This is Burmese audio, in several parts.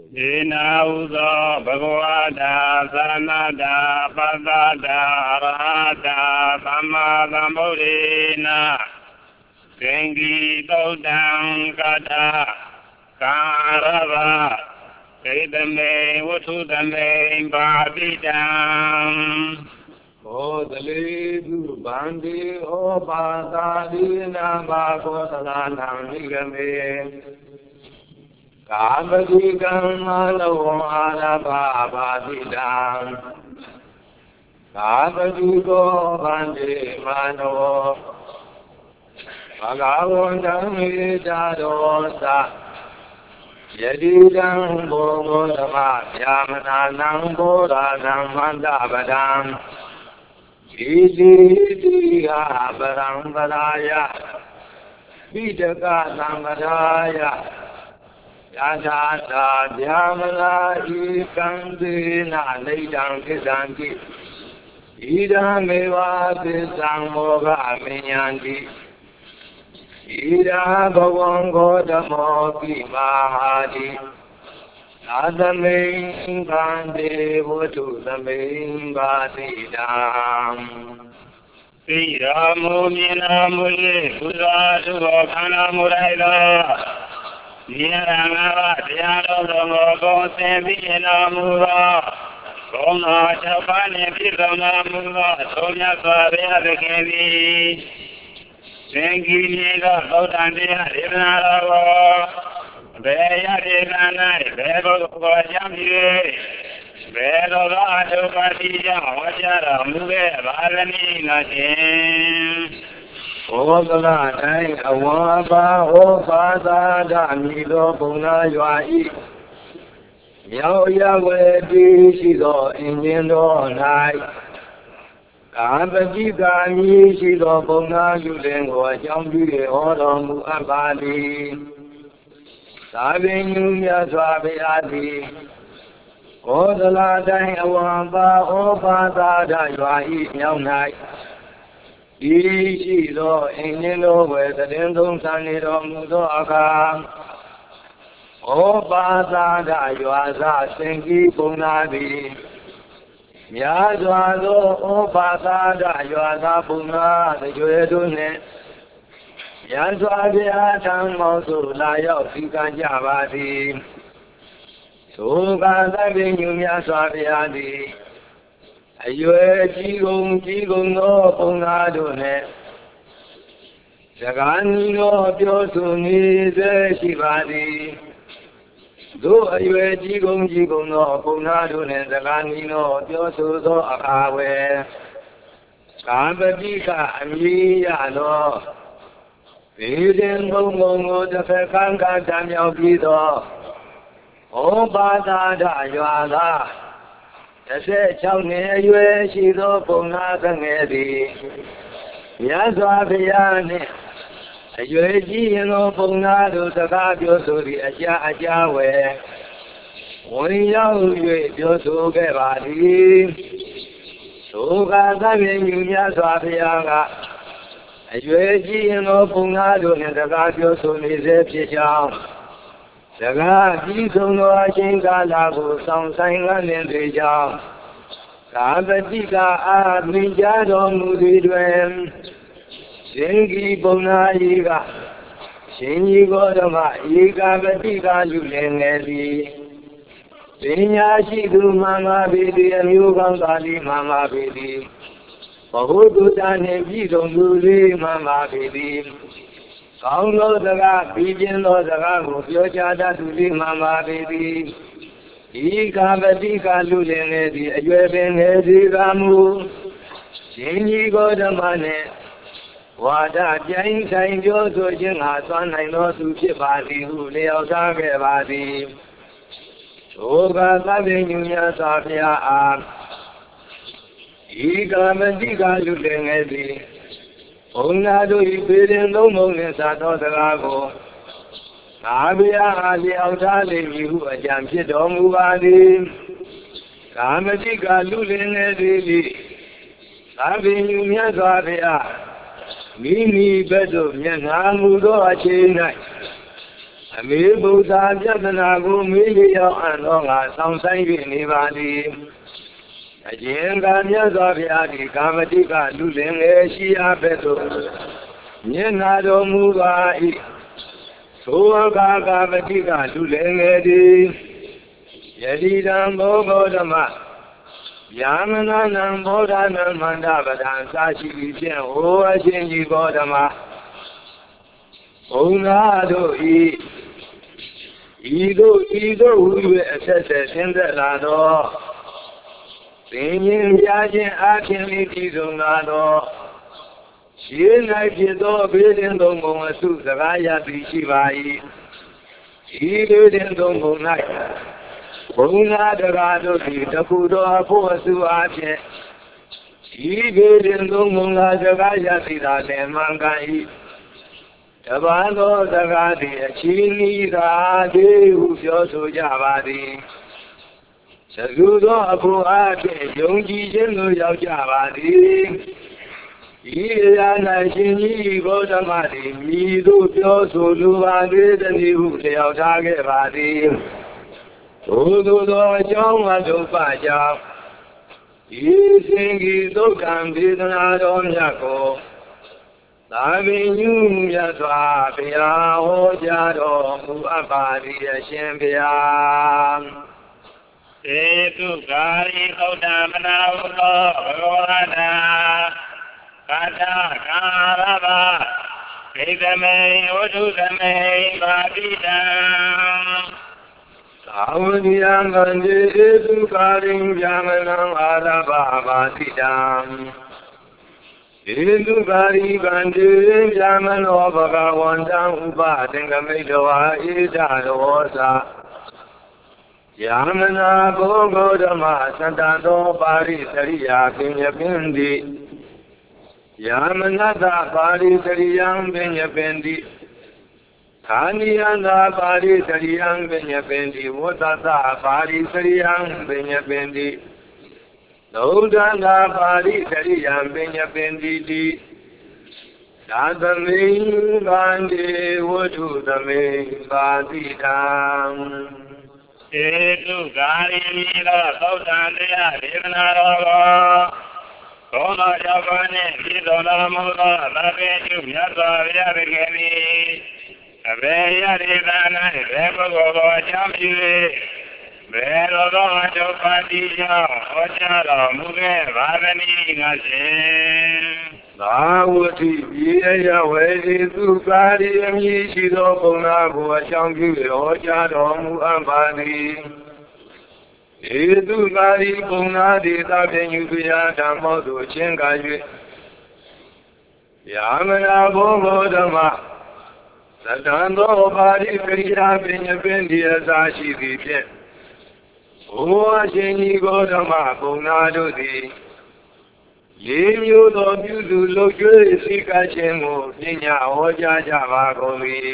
Dina Uzo Bhagavata Sanada Padada Arahata Samadhamudina Gengi Bodham Kata Karava Vedame Vutudame Bhabidam O Dalidu Bandi O Padadina Bhagavatanam Nigame Kāpati Kamalo Arabhabhidam Kāpati Govandi Mano Bhagavandam Vidadosa Yadidam Bhogodama Yamananam Bodhanam Mandabadam Iti Abaram Vadaya Vidaka Samadaya Yadata Dhyamana Ikandina Nidam Kisanti Idameva Kisang Moga Minyanti Ida Bhavango Dhamoki Mahadi Adaming Kande Vutu Daming Badidam Sira Mumina Muli Kuzatu Kana Muraila Nirangava Diano Domo Sembina Mura Goma Chapane Pidama Mura Sonya Savia Bekevi Sengi Nida Botandia Rinara Beya Deganai Bego Yamire Bedo Rajo Patija Wajara Mube Valani Natin Ogala Dai Awaba Opada Damido Puna Yuai Yao Yawe Shido Indindo Nai Kampati Gami Shido Puna Yulengo Jambi Odomu Abadi Sabin Yaswabiadi Ogala Dai Awaba Opada Yuai Yao Nai Ichido Inilo with the Lindum Sanido Mudo Aka Obada Yuaza Sengi Punadi Yazwado Obada Yuaza Puna the Juedune Yazwadia Tan Mosu Layo Sikan Javadi Suga Sabin Yaswabiadi Ayue Jigong no Pungadune Sagani no Piosuni de Shivadi Do Ayue Jigong no Pungadune Sagani no Piosuzo Akawe Kampati Amiya no Pidin Bongo the Pekanga Daniel Pido O Bada Yuada Ese Chowne Yue Shido Puna Sangedi Yazwabiane Ayue Jino Puna Dusakabio Suri Ajawe Wanyao Yue Josu Gevadi Suga Sabin Yazwabianga Ayue Jino Puna Dusakabio Suri Zepchang Saga Jisung Wajinga Lagu Sang Sangan Nendrijang Kapatika Adminjado Mudidwem Sengi Bona Iga Sengi Godama Iga Patika Julengedi Senya Shidu Mama Bidi Amyugang Kali Mama Bidi Pahudu Tane Jidong Duli Mama Bidi Kaungo Daga Bijin Lo Daga Gopyochada Duli Mama Bidi Ika Patika Julengedi Ayuebengedi Gamu Sengi Godamane Wada Jain Sain Joso Jinga Swan Naino Suchi Badi Hu Leo Sage Badi Soga Sabi Nyunya Sabya Am Ika Patika Julengedi Onado Ipidin Lomong Sato Dagago Abia Ali Autali Mihu Ajampi Domu Badi Kamatika Julengedi Sabi Nyunya Sabya Mimi Bedo Yanamudo Achinai မေဗုဒ္ဓပြဿနာကိုမေးလျောက်အံ့သောငါဆောင်ဆိုင်၍နေပါသည်အရင်ကမြတ်စွာဘုရားသည်ကာမတိကလူလင်ငယ်ရှိအားပဲ့သို့မျက်နာတော်မူပါ၏သောကာမတိကလူလင်ငယ်သည်ယတိတံဘောဂောဓမ္မယာမနာနံဘောဓနံမန္တပဒံသာရှိသည်ဖြင့်ဟောအရှင်ကြီးဘောဓမ္မဘုံနာတို့ဤသို့ဟူ၍အဆက်ဆက်ဆင်းသက်လာသောသင်ခြင်းပြခြင်းအားဖြင့်ဤပြည်စုံလာသောရှင်း၌ဖြစ်သောဘေးရင်သုံးပုံအစုစကားရသည်ရှိပါ၏ဤဘေးရင်သုံးပုံ၌ဘုံနာတကားတို့သည်တခုသောအဖို့အစုအားဖြင့်ဤဘေးရင်သုံးပုံလာစကားရသည်သာလည်းမှန်ကန်၏တပါးသောစကားသည်အချီးနှီးသာသည်ဟုပြောဆိုကြပါသည်သစုသောအဖို့အားဖြင့်ယုံကြည်ခြင်းသို့ရောက်ကြပါသည်ဤရာ၌ရှင်ကြီးဂေါတမသည်မြည်သို့ပြောဆိုလိုပါသေးသည်ဟုလျှောက်ထားခဲ့ပါသည်သို့သောအကြောင်းအတုပကြောင့်ဤစင်ကြီးဒုက္ခံဒေသနာတော်မြတ်ကိုသာဝိညုမြတ်စွာဘုရားဟောကြားတော်မူအပ်ပါသည်အရှင်ဘုရားေတုကာရိသုဒ္ဓမနာဟုသောဘဂဝါတာကာတကာရဘဣဒမေဝတ္ထုသမေပါတိတံသာဝတိယံကံတိဧတုကာရိဗျာမနံအာရဘပါတိတံဧတုကာရိကံတိဗျာမနောဘဂဝန္တံဥပသင်္ကမိတဝါဣဒရောသာယာမနာဘောဂောဓမ္မသတ္တသောပါရိသရိယာပင်ညပင်တိယာမနတပါရိသရိယံပင်ညပင်တိဌာနိယန္တာပါရိသရိယံပင်ညပင်တိဝတ္တသပါရိသရိယံပင်ညပင်တိသုဒ္ဓနာပါရိသရိယံပင်ညပင်တိတိသာသမိဗန္တိဝတ္ထုသမေပါတိတံဧတုကာရိမိသောသုဒ္ဓံတရားဒေသနာတော်ကိုသောတော်ကြောင့်နှင့်ပြည်တော်လာမူသောသဗ္ဗေတုမြတ်စွာဘုရားသခင်သည်အဘေယဒေသနာဘယ်ပုဂ္ဂိုလ်ကိုအကြောင်းပြု၍ဘယ်လိုသောအကျိုးပါတိကြောင့်ဟောကြားတော်မူခဲ့ပါသနည်းငါရှင်သာဝတိပြေယဝေဒီသူကာရိအမည်ရှိသောဘုံနာကိုအကြောင်းပြု၍ဟောကြားတော်မူအပ်ပါသည်ဧတုကာရိဘုံနာတိသဗ္ဗညုပိယဓမ္မောသို့ချင်းကာ၍ယာမနာဘောဂောဓမ္မသတ္တံသောပါရိကရိယာပင်ညပင်ဒီအစာရှိသည်ဖြင့်ဘုရားရှင်ကြီးဂေါတမဘုံနာတို့သည်ရေမျိုးသောပြုစုလုပ်ကျွေးစိတ်ကခြင်းကိုပညာဟောကြားကြပါကုန်၏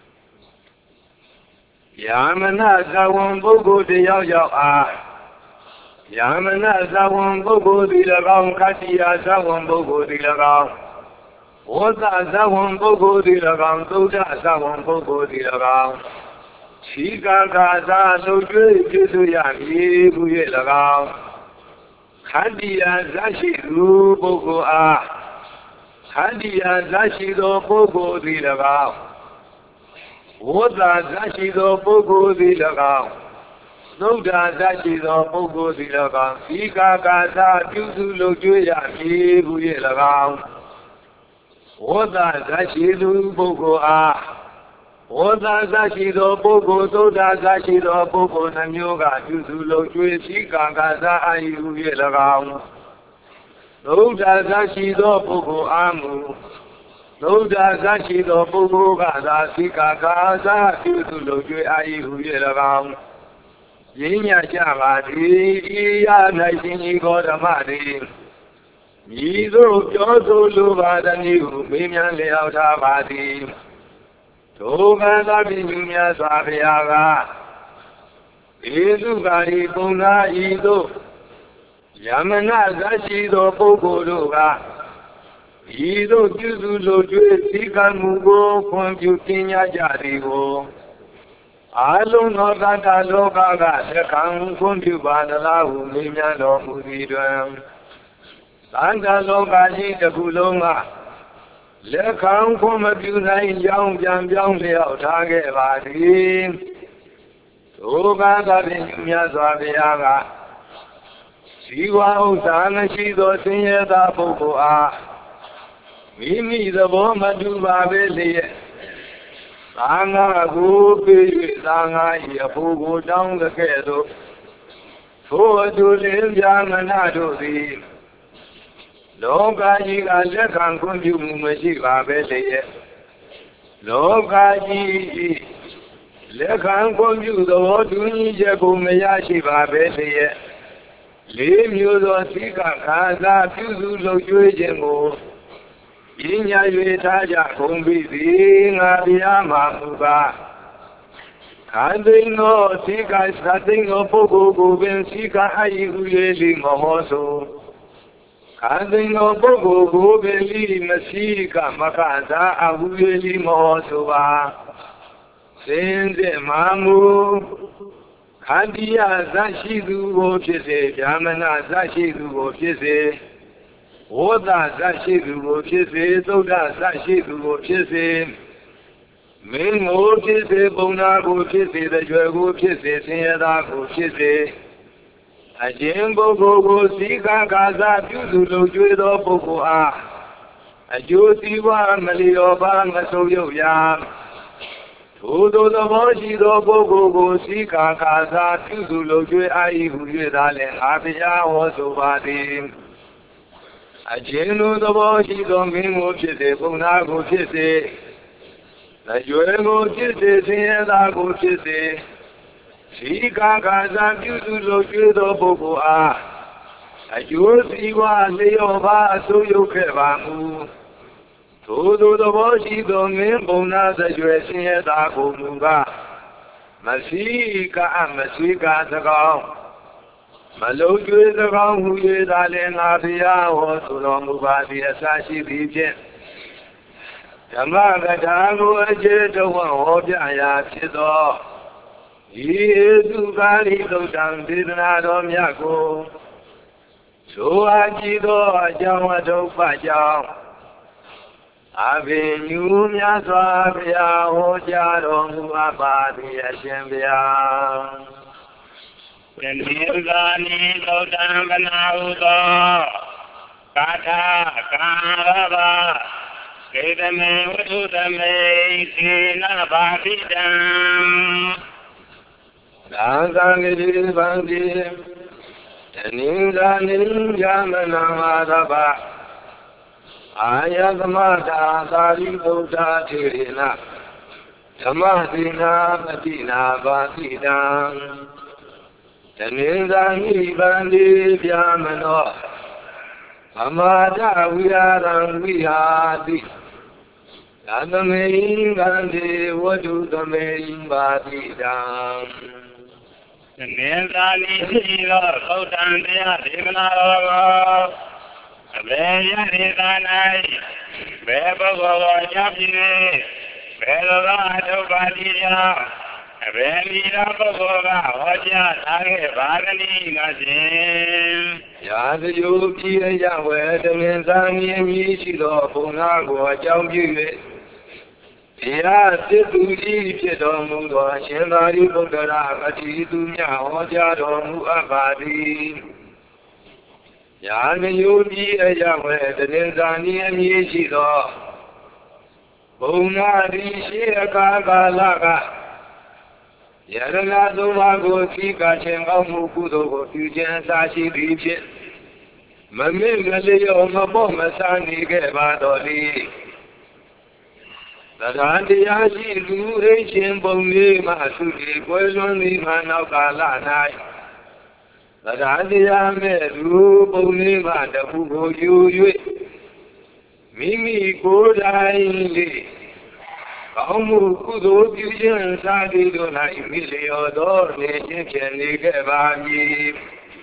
ယာမနသဝံပုဂ္ဂိုလ်တယောက်ယောက်အားယာမနသဝံပုဂ္ဂိုလ်သည်၎င်းခတ္တိယသဝံပုဂ္ဂိုလ်သည်၎င်းဝတ္တသဝံပုဂ္ဂိုလ်သည်၎င်းသုဒ္ဓသဝံပုဂ္ဂိုလ်သည်၎င်းရှိကာကာသာလုပ်ကျွေးပြုစုရမည်ဟူ၍၎င်းခတ္တိယဇရှိသူပုဂ္ဂိုလ်အားခတ္တိယဇရှိသောပုဂ္ဂိုလ်သည်၎င်းဝတ္တဇရှိသောပုဂ္ဂိုလ်သည်၎င်းသုဒ္ဓဇရှိသောပုဂ္ဂိုလ်သည်၎င်းရှိကာကာသာပြုစုလုပ်ကျွေးရမည်ဟူ၍၎င်းဝတ္တဇရှိသူပုဂ္ဂိုလ်အားဝတ္တဇရှိသောပုဂ္ဂိုလ်သုဒ္ဓဇရှိသောပုဂ္ဂိုလ်နှမျိုးကပြုစုလုပ်ကျွေးရှိကာကာသာအာယု၍၎င်းသုဒ္ဓဇရှိသောပုဂ္ဂိုလ်အားမူသုဒ္ဓဇရှိသောပုဂ္ဂိုလ်ကသာရှိကာကာသာပြုစုလုပ်ကျွေးအာယု၍၎င်းရင်းညကြပါသည်ဤရ၌ရှင်ကြီးဂေါတမသည်မြည်သို့ပြောဆိုလိုပါသည်ဟုမေးမြန်းလျောက်ထားပါသည်ထိုကံသာပြည့်စုံများစွာဘုရားကဧတုကာရိပုံနာဤသို့ယမနာဇရှိသောပုဂ္ဂိုလ်တို့ကဤသို့ပြုစုလိုကျွေးသိကံမှုကိုခွန်ပြုပညာကြသည်ကို Alun Nota Loka, the Kang Kumpuba, the Lahu, Mimian of Udidram. Santa Loka, the Kuloma. Le Kang Kumapuna in Young Liao Tage Vadi. Oga in Yazaviaga. Siwa Utana Shido Sinyata Pokoa. Mimi the Boma Duba Valley. Sanga Gupi, Sanga Yapugo down the Kedo. For to live Yamanado the Lokaji and Lekan Kumpuba Valley. Lokaji Lekan Kumpu the Wotuni Japumayashi Valley. Leave you the Sika Kaza, Puzu Lojuemo. Inya Yetaja Kumbi, Abiyama Muba. Kanding no Sika is cutting of Pogo, Ben Sika Ayuli Mohoso. Kanding no Pogo, Beli Masika Makata, Abuli Mohosoba. Sende Mamu. Kandiya Zashidu Wopise, Yamana Zashidu Wopise, Oda Zashidu Wopise, Soda Zashidu Wopise, Min Wopise, Bona Wopise, the Joy Wopise, Siada Wopise, Ajimbo Gogo, Sika Gaza, Puzu, Judo Pokoa, Ajusiwa, Malioba, Masoyo Yam. Udo the Moshi Gogo, Sika Kaza, Tuzulo, Ai, who you darling, Abia was over him. A genu the Moshi don't mean what you say, Bonago Chise. The Juego Chise, Siena Chise. Sika Kaza, Tuzulo, Judo Bogoa. A Jusiwa, Leoba, so you kevamu. Todo the Moshi don't mean Bona the dressing at Akumba. Masika and Masika the Gong. Maloju is the Gong who is Allen Abia or so long about the Asashi region. Yamaga Tango and Jeta one Hobia Chido. He is to Gari to San Dinadom Yako. So I Chido, I Jama to Pajam. Avenue Yasavia, Hojaro, Abadi, Ashembia. When Nirgani, Lodan, Banaudo, Kata, Karava, Kedame, Udame, Sina, Babidam. Danzangiri, Bandi, Ninja, Yamana, Ayamata, Sari Buddha Tirina, Tamadina, Matina, Basina, Taninzani Bandi, Yamano, Amada, we are the and the main Gandhi, what do the main Basida? The Nilani, Lodan, Dimana. Beyanai, Beba Yapine, Bella Badia, Benida Boga, Hoja, Bagani, Gazin. Yad Yoki, Yahweh, the Menzani, Mishido, Ponago, Jambu. Ya Situ Domu, Shenari Bogara, Atidunya, Hoja, Domu Abadi. Yan Yogi, Yahweh, the Nizani and Yeshido. Bona Rishia Laga. Yarana Domago, Sika, Chenga Mukudo, Fujian Sashi Ripit. Mamilio, Maboma Sani Gavadoli. The Dandiashi, Luration Bomi, Masuki, Poison, Manaka, the Dandia Meru, Bomi, Madafu, you. Mimi, good eye. Kamu kudo fusion sadi do na imilio dor ne cheni ke bagi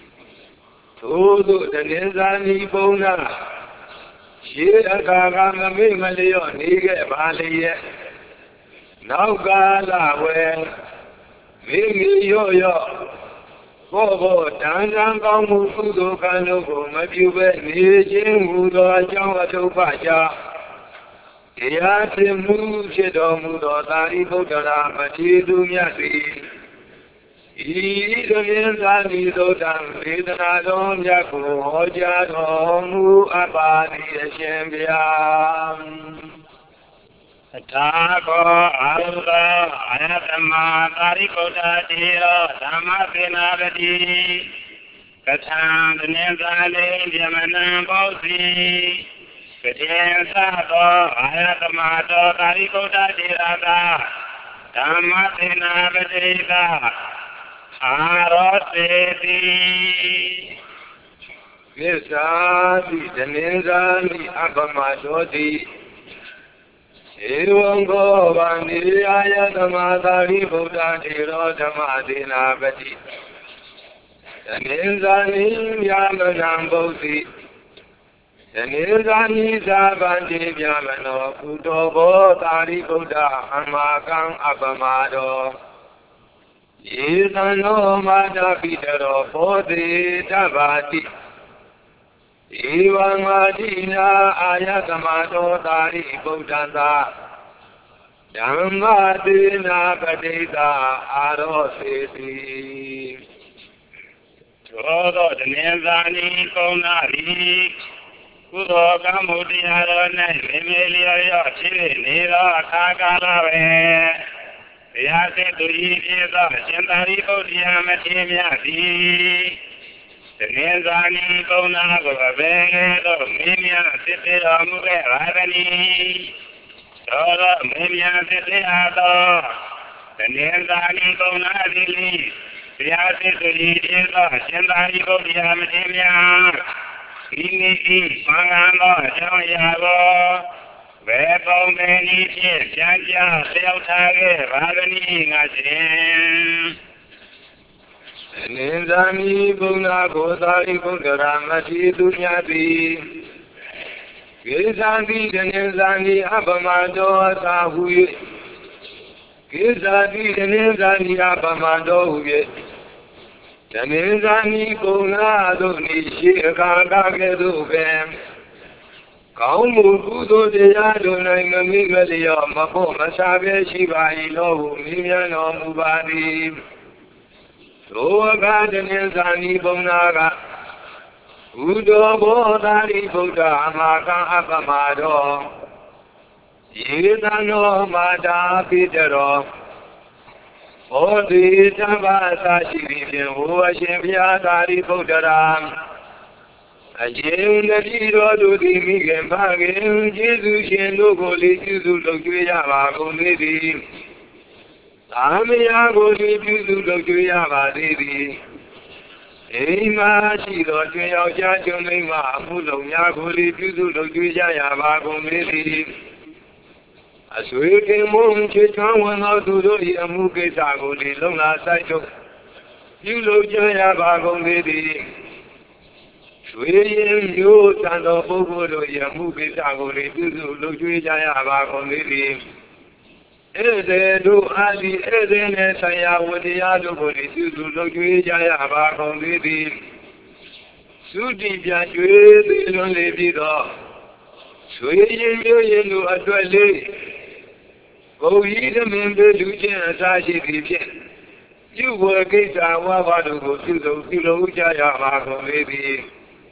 todo de nzani bona shira ka ga me malio ni ke bali ye nau ga la we Baby, yo. Bobo, Dandan Gamu, Udo, Kanogo, Mabuba, Nijin, Udo, Java, Baja. Yati Mushido, Mudo, Dari, Bodara, Matidu, Yati. Idon Zanido, Dan, Ridanadon, Yaku, Ojado, Abadi, Shambia. Tako Aruda Ayatama Tarikota Tiro Samadhinagati Katan Nizali Yamana Bosi Katin Sato Ayatama Tarikota Tirata Samadhinagati Aroseti Visadi Janizali Abamadodi Ewango Bandi Ayatamadari Buddha Tiro Dhamadina Bati Janizani Yamanam Bosi Janizani Sabandi Yamano Kutobo Tari Buddha Amakam Abamado Yisano Mada Pitero Poti Tabati Iwan Madina Ayatamato Tari Buddhanta Dhammadina Padita Aroseti Todo Nizani Konari Kudo Kamudiyaro Nemeliyo Yoshi Nira Kakalave Yase Tuji Tisa Shintari Bodhiyamati Myati Nizani Kona Gurabendo Mimya Siti Amuke Radani Todo Mimya Siti Ato Nizani Kona Dili Yase Tuji Tisa Shintari Bodhiyamati Myati Ini Mangano Jayago Vepom Beni Chanja Seltage Radani Ngajin Nizami Buna Gosari Buddharamati Dunyati Kisadi Nizani Abamado Sahuye Kisadi Nizani Abamado Huye Nizani Buna Doni Shikanga Gedubem Kaumu Budo de Yaduna Mimigalia Mako Masabe Shiva Ilo Mimiano Mubadi Soga Nizani Bonaga Udo Bodari Buddha Amaka Abamado Yidano Mada Pitero Odi Tabasa Shivin Uashivya Dari Buddharam Ajim Nadiro Dudi Migem Bagim Jesus Shendo Goli Juzu Lokuya Magomidi Amiya Goli Juzu Lokuya Madidi Ema Shiro Chuyao Jajo Nema Mulo Yagoli Juzu Lokuya Magomidi Asweke Mung Chichawan Auto Yamuke Sagoli Lona Saito Yulo Jaya Bagomidi Sweyn Yu Sando Bogo Yamuke Sagoli Juzu Lokuya Bagomidi Ezedu Ali Ezene Sayawadi Adogoli Juzu Lokuya Bagomidi Sudi Jajwe Bilon Levido Sweyn Yu Adwale Oh, ye the member Lucian Sashi Vivian. You were gate Awado go to the Kiloja Mago, maybe.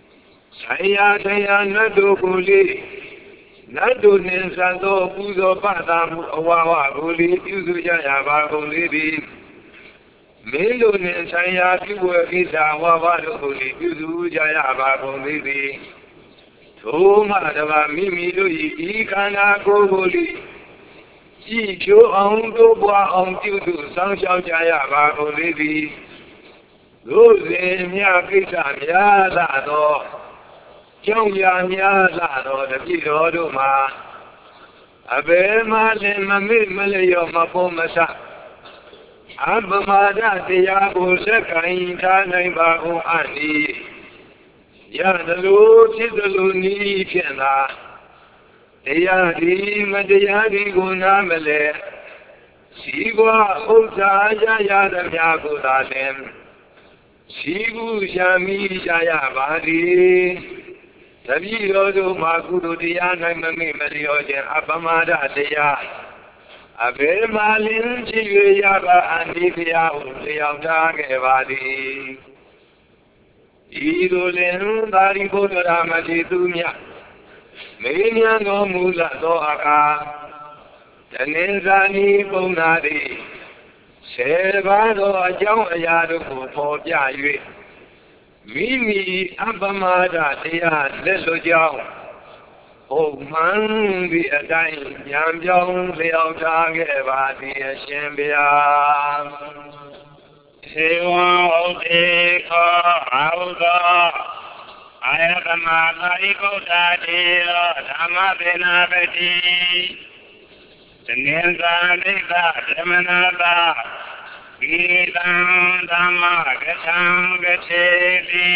Saya Nado Goli Nado Nensando Puzo Padam Wawa Goli, Yuzuja Yavago, maybe. Melo Nensaya, you were gate Awado Goli, Yuzuja Yavago, maybe. So, Madama Mimi, Ikana Goli. Ijo on do bois on Tudu, San Jaya Bago Lady. Those in Yakita Yadado, Jongya Yadado, the Pido Duma. Abema de Mamil Malayo Mapomasa. Abamada de Yago Seka in Tana Bago Ani. Yadalu Tidalu Ni Piana. Deyadi Madayadi Gunamele ရှိကွာဥစ္စာရသမျှကိုသာလင်ရှိဘူးရှာမိရှာရပါသည်တပည့်တော်တို့မှာကုသိုလ်တရား၌မမေ့မလျော့ခြင်းအပမဒတရားအဘယ်မှလင်းဖြစ်၍ရပါအနိဖျားဟုလျောက်ထားခဲ့ပါသည်ဤသို့လင်သာရိပုတ္တရာမထေရသူမြတ်မေးမြန်းတော်မူလသောအခါတနင်္သာနီပုံနာသည်10ပါးသောအကြောင်းအရာတို့ကိုဖော်ပြ၍မိမိအပမဒတရားလက်လွတ်ကြောင်းဟုတ်မှန်သည့်အတိုင်းဉာဏ်ပြောင်းလျောက်ထားခဲ့ပါသည်အရှင်ဘုရားေဝံဟုတ်တေခောအာဟုသောအာယတမသာရိပုတ္တတေရောဓမ္မပေနာပတိသနေဇာနိသသမနာတာဂိတံဓမ္မဂထံဂထေတိ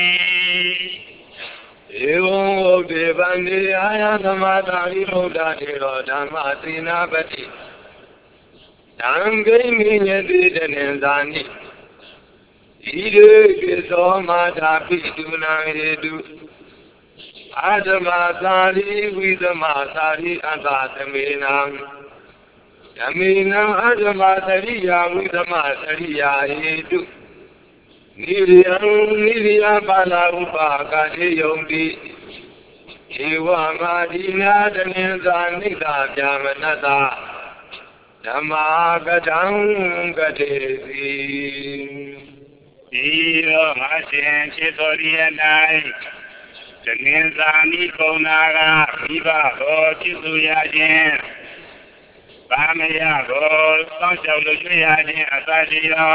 ဧဝံဟုတ်တေဗန္တိအာယတမသာရိပုတ္တတေရောဓမ္မသေနာပတိတံဂိမိညတိတနေဇာနိဣရေကိသောမာတာပိတုနာရေတုအာဓမသာရိဝိသမသာရိအတ္တသမေနံဓမေနံအာဓမသရိယာဝိသမသရိယာဟေတုနိရိယပါဠဥပါကာတိယုံတိဧဝမာဒီနာတနေဇာနိတဗျာမနတဓမ္မာကတံကတေတိဤသောငါရှင်ဖြစ်တော်ရည်၌တနင်္သာနီပုံနာကမိဘတော်ဖြစ်သူရခြင်းဗာမယကိုစောင့်ရှောက်လို့တွေ့ရခြင်းအစရှိသော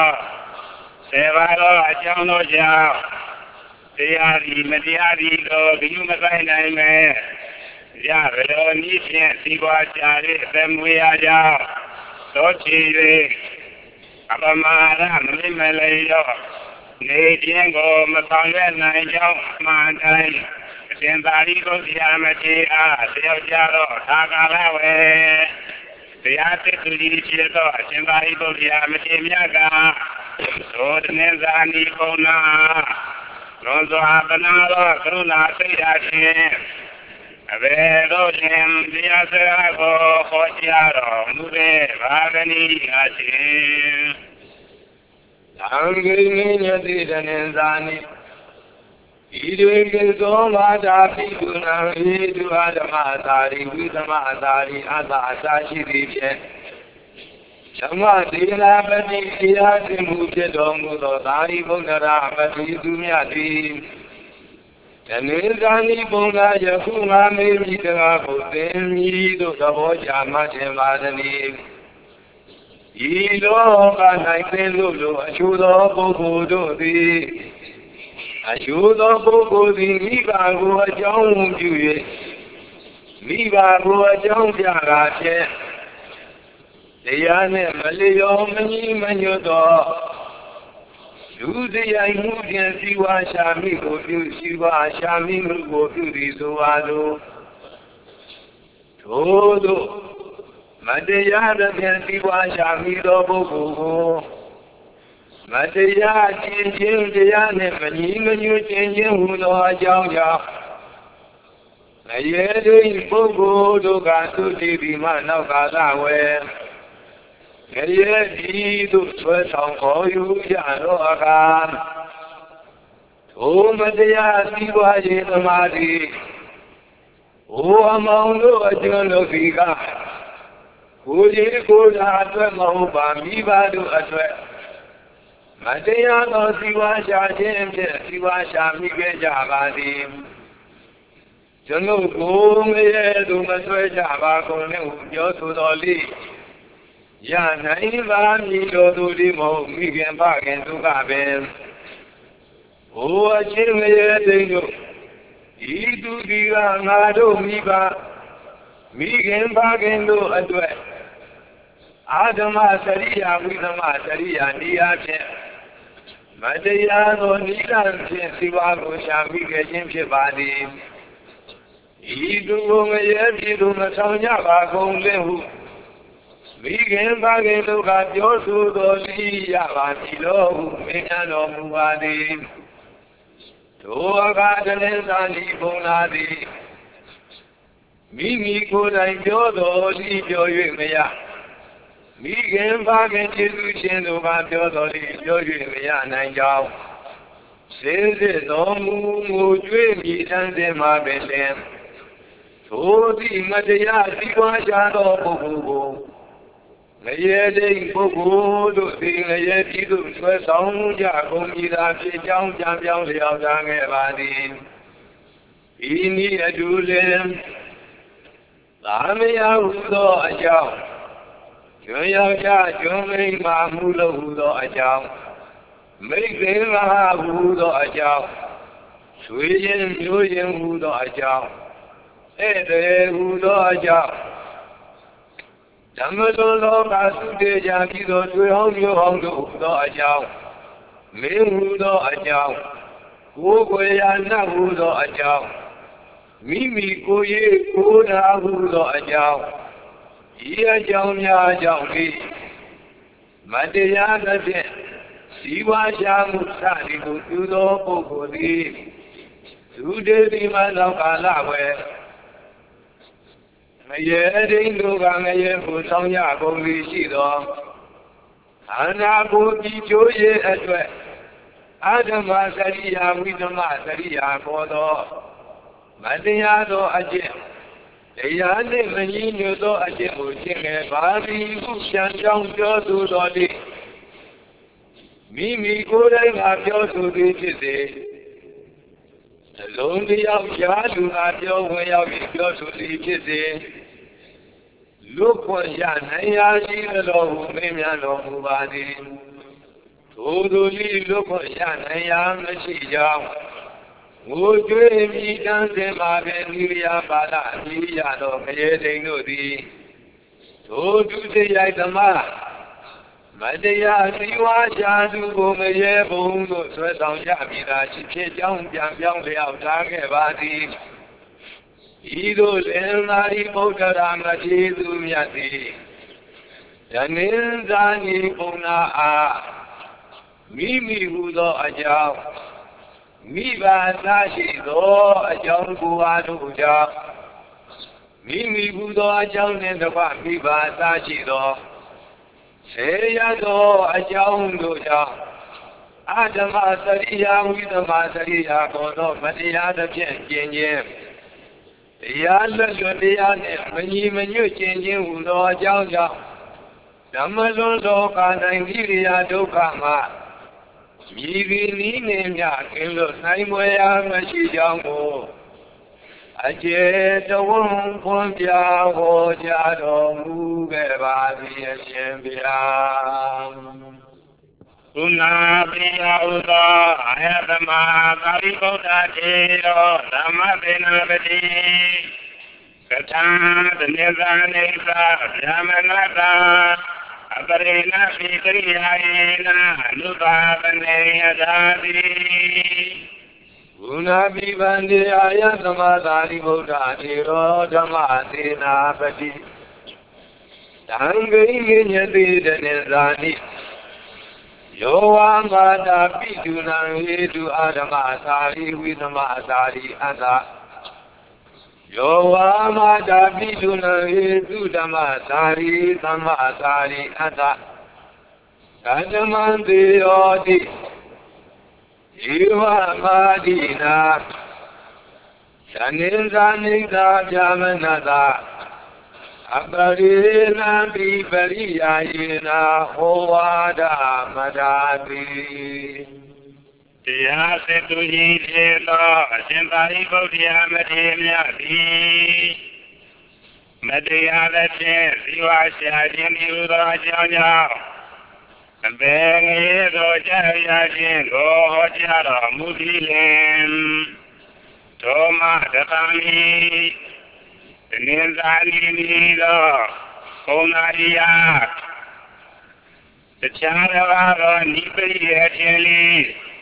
10ပါးသောအကြောင်းတို့ကြောင့်တရားဒီမတရားဒီကိုဂရုမဆိုင်နိုင်မဲ့ရဘလောနည်းဖြင့်စီပွားကြ၍အသက်မွေးရကြောင်းသောချီ၍အပမရမလိမလျော့နေခြင်းကိုမဆောင်ရွက်နိုင်ကြောင်းမှန်တိုင်းအရှင်သာရိပုတ္တရာမထေရအားတယောက်ကြတော့သာကာလဝေတရားသစ်သူကြီးဖြစ်သောအရှင်သာရိပုတ္တရာမထေရမြတ်ကသောတနေဇာနီပုံနာလွန်စွာပနာသောကရုဏာစိတ်ဓာတ်ဖြင့်အဘယ်သို့ခြင်းတရားစကားကိုဟောကြားတော်မူပေပါကနိအရှင်သံဃိမိညတိတနေဇာနိဣရေကိသောမာတာပိတုနာဟေတုအာဓမသာရိဝိသမသာရိအတ္တအစာရှိသည်ဖြင့်ဓမ္မသေနာပတိတရားသင်မှုဖြစ်တော်မူသောသာရိပုတ္တရာမထေရသူမြတ်သည်တနေဇာနိပုံနာယခုငါမေမိတကားကိုသင်မည်သို့သဘောချမှတ်ခြင်းပါသည်ဤလောက၌သင်တို့လိုအချို့သောပုဂ္ဂိုလ်တို့သည်အချို့သောပုဂ္ဂိုလ်သည်မိဘကိုအကြောင်းပြု၍မိဘကိုအကြောင်းပြတာဖြင့်တရားနှင့်မလျော်မညီမညွတ်သောလူစရိုက်မှုဖြင့်စီဝါရှာမိကိုပြုစီဝါရှာမိမှုကိုပြုသည်ဆိုပါသောထို့သောမတရားသဖြင့်စီဝါရှာမိသောပုဂ္ဂိုလ်ကိုမတရားခြင်းချင်းတရားနှင့်မညီမညွတ်ခြင်းဟူသောအကြောင်းကြောင့်ငရေတို့ပုဂ္ဂိုလ်တို့ကသုတိဒီမှနောက်ကာလဝေငရေဒီသို့ဆွဲဆောင်ခေါ်ယူကြသောအခါထိုမတရားစီးပွားရေးသမားသည်ဟိုအမောင်တို့အကျွမ်းတို့စီကကိုကြီးကိုယ်သာအတွက်မဟုတ်ပါမိဘတို့အတွက်မတရားသောစီဝါရှာခြင်းဖြင့်စီဝါရှာမိခဲ့ကြပါသည်ကျွန်ုပ်ကိုငရေသူမဆွဲကြပါကုန်နဲ့ဟုပြောဆိုတော်လိရနိုင်ပါမည်တော်သူဒီမဟုတ်မိခင်ဖခင်သူကပင်ဟိုအချင်းငရေသိတို့ဤသူဒီကငါတို့မိဘမိခင်ဖခင်တို့အတွက်အာဓမစရိယာဝိသမစရိယာနိယာဖြင့်မတရားသောနိလဖြင့်စီဝါကိုရှာမိခဲ့ခြင်းဖြစ်ပါသည်ဤသူကိုငရေပြည်သူမဆောင်ကြပါကုန်လေဟုမိခင်ဖခင်တို့ကပြောဆိုတော်လီရပါပြီလို့မင်းများတော်မူပါသည်တို့အခါတည်းသာလီပုံလာသည်မိမိကိုယ်တိုင်ပြောတော်လီပြော၍မရမိခင်ဖခင်ကျေးဇူးရှင်တို့ကပြောတော်လီပြော၍မရနိုင်ကြောင်းစေစစ်တော်မူငိုကြွေးမြည်တမ်းခြင်းမှာပင်လင်သို့သည့်မတရားစီးပွားရှာသောပုဂ္ဂိုလ်ကိုငရေတိန်ပုဂ္ဂိုလ်တို့သည်ငရေပြည်သို့ဆွဲဆောင်ကြကုန်ပြီသာဖြစ်ကြောင်းကြံပြောင်းလျောက်ထားခဲ့ပါသည်ဤနည်းအတူလင်သာမယဟုသောအကြောင်းကျွန်းယောက်ျားကျွန်းမိန်းမမှုလို့ဟုသောအကြောင်းမိတ်သေမဟာဟုသောအကြောင်းဆွေရင်မျိုးရင်ဟုသောအကြောင်းဧည့်သည်ဟုသောအကြောင်းဓမ္မလွန်လောကသုတေကြပြီးသောတွေ့ဟောင်းမျိုးဟောင်းတို့ဟူသောအကြောင်းမင်းဟူသောအကြောင်းကိုယ်ွယ်ရာနတ်ဟူသောအကြောင်းမိမိကိုယ်ရေးကိုယ်နာဟူသောအကြောင်းဤအကြောင်းများအကြောင်းလေးမတရားသဖြင့်စီဝါရှာမှုစသည်ကိုပြုသောပုဂ္ဂိုလ်သည်သုတေတိမသောကာလဝေငရေတိန်တို့ကငရေကိုဆောင်ရကုန်ပြီရှိသောအနာကိုကြည်ကျိုးရဲ့အတွက်အာဓမ္မစရိယာဝိသမစရိယာခေါ်သောမတရားသောအကျင့်တရားနှင့်မညီညွတ်သောအကျင့်ကိုရှင်းခဲ့ပါသည်ဟုပြန်ကြောင်းပြောဆိုတော်သည်မိမိကိုယ်တိုင်ကပြောဆိုသည်ဖြစ်စေအလုံးတယောက်ရှားလူကပြောဝင်ရောက်ပြီးပြောဆိုသည်ဖြစ်စေလူခွင့်ရနိုင်ရာရှိသောဟုမင်းများတော်မူပါသည်ထိုသူလိလူခွင့်ရနိုင်ရာမရှိကြောင်းငိုကြွေးမြည်တမ်းခြင်းမှာပင်နိရိယာပါဒအမိရသောခရေတိန်တို့သည်ထိုသူစိတ်ရိုက်သမားမတရားစီဝါရှာသူကိုမရေဘုံတို့ဆွဲဆောင်ကြပြီသာရှိဖြစ်ကြောင်းပြန်ပြောင်းလျောက်ထားခဲ့ပါသည်ဤသို့လင်သာဤဗုဒ္ဓရာမထေသူမြတ်သည်ဓနိဇာနိပုံနာအားမိမိဟူသောအကြောင်းမိဘသာရှိသောအကြောင်းကိုအားတို့ကြောင့်မိမိဟူသောအကြောင်းနှင့်တကွမိဘသာရှိသောဆေရသောအကြောင်းတို့ကြောင့်အာဓမ္မစရိယာဝိသမစရိယာကိုသောမတရားသဖြင့်ကျင့်ခြင်းတရားလွတ်လွတ်တရားနှင့်မညီမညွတ်ကျင့်ခြင်းဟူသောအကြောင်းကြောင့်ဓမ္မလွန်သောကာနိုင်ကိရိယာဒုက္ခမှာမြည်ပြီးနည်းနှင့်မြကင်းလို့နိုင်မွယ်ရာမရှိကြောင်းကိုအကျေတဝံဖွင့်ပြဟောကြားတော်မူခဲ့ပါသည်အရှင်ဘုရားကုဏပိယဥသောအာယတမသာရိပုတ္တထေရောဓမ္မသေနပတိကထာတနေသာနေသာဗျာမနတာအပရိဏပိကရိယာယေနအနုပါဒနေယသာတိဂုဏပိဗန္တိအာယသမသာရိဗုဒ္ဓထေရောဓမ္မသေနာပတိတံဂိညတိတနေသာနိယောဝါမာတာပိတုနံဟေတုအာဓမ္မသာရိဝိသမသာရိအတ္တယောဝါမာတာပိတုနံဟေတုဓမ္မသာရိသမ္မာသာရိအတ္တဓမ္မံတေယောတိဧဝမာတိနာသနိဇာနိသာဗျာမနတာအပရိဏံပိပရိယာယေနာဟောဝါဒမတာတိတရားစတုကြီးဖြစ်သောအရှင်သာရိပုတ္တရာမထေရမြတ်သည်မတရားသဖြင့်ဇီဝရှာခြင်းဒီဟုသောအကြောင်းကြောင့်အဘယ်ငရေသောကြာရခြင်းကိုဟောကြားတော်မူပြီးလင်သောမတသမိတနင်္သာနီနီသောပုံနာရီယာတခြားတစ်ပါးသောနိပိယခြင်းလေး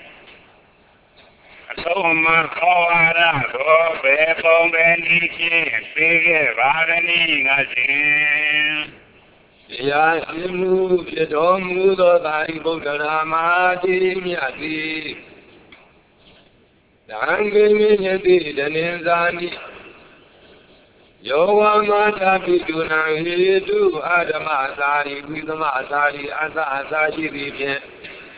အဆုံးမခေါ်ဝါဒကိုဘယ်ပုံပဲနည်းဖြင့်ပေးခဲ့ပါကနည်းငါရှင်တရားရှင်မှုဖြစ်တော်မူသောသာရိပုတ္တရာမဟာကြီးမြတ်သည်သံဃေမြင့်တိတနင်္ဇာနိယောဝမာတာပိတုနံဟေတုအာဓမသာရိဝိသမသာရိအသာရှိသည်ဖြင့်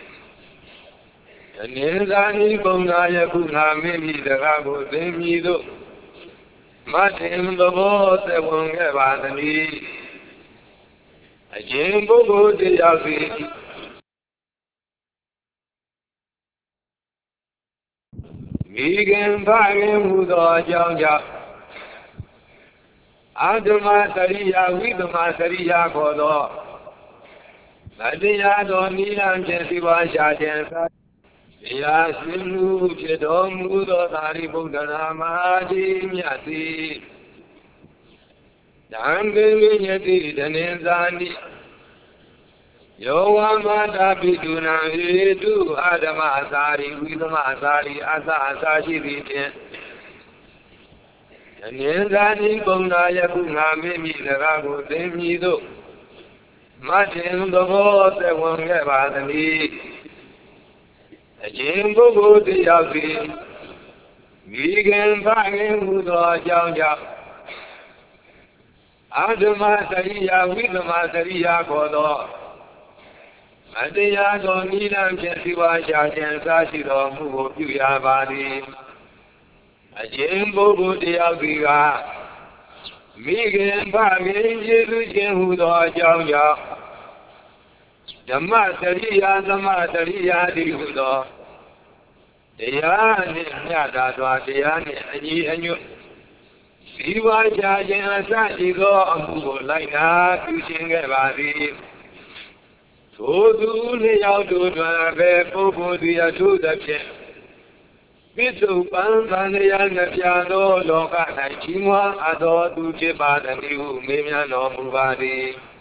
တနင်္ဇာနိပုံနာယခုငါမင်းမိတကားကိုသိမည်သို့မတင်သဘောသက်ဝင်ခဲ့ပါသည်အရှင်ပုဂ္ဂိုလ်တရားစီမိခင်ဖခင်ဟူသောအကြောင်းကြောင့်အာဓမသရိယာဝိသမသရိယာခေါ်သောမတရားသောနိလန်းဖြင့်စီဝါရှာခြင်းတရားရှင်လူဖြစ်တော်မူသောသာရိပုတ္တရာမဟာကြီးမြတ်သည်တံခေမြင့်တိတနင်္ဇာနိယောဝမာတာပိတုနံဟေတုအာဓမသာရိဝိသမသာရိအသာရှိသည်ဖြင့်တနင်္ဇာနိပုံနာယခုငါမင်းမိတကားကိုသိမည်သို့မတင်သဘောသက်ဝင်ခဲ့ပါသည်အရှင်ပုဂ္ဂိုလ်တယောက်သည်မိခင်ဖခင်ဟူသောအကြောင်းကြောင့်အာဓမသရိယာဝိသမသရိယာခေါ်သောမတရားသောနိလန်းဖြင့်စီဝါရှာခြင်းအစရှိတော်မူကိုပြုရပါသည်အရှင်ပုဂ္ဂိုလ်တယောက်သည်ကမိခင်ဖခင်ယေရှုရှင်ဟူသောအကြောင်းကြောင့်ဓမ္မသရိယာသမသရိယာတိဟုသောတရားနှင့်မြတ်သာစွာတရားနှင့်အညီအညွတ်ဒီဝါရှာခြင်းအစရှိသောအမှုကိုလိုက်နာပြုရှင်ခဲ့ပါသည်ထိုသူနှစ်ယောက်တို့တွင်ပဲပုဂ္ဂိုလ်သည်အထူးသဖြင့်ပိစုပန်သံဃာနှပြသောလောက၌ကြီးမွားအပ်သောသူဖြစ်ပါသည်ဟုမေးမြန်းတော်မူပါသည်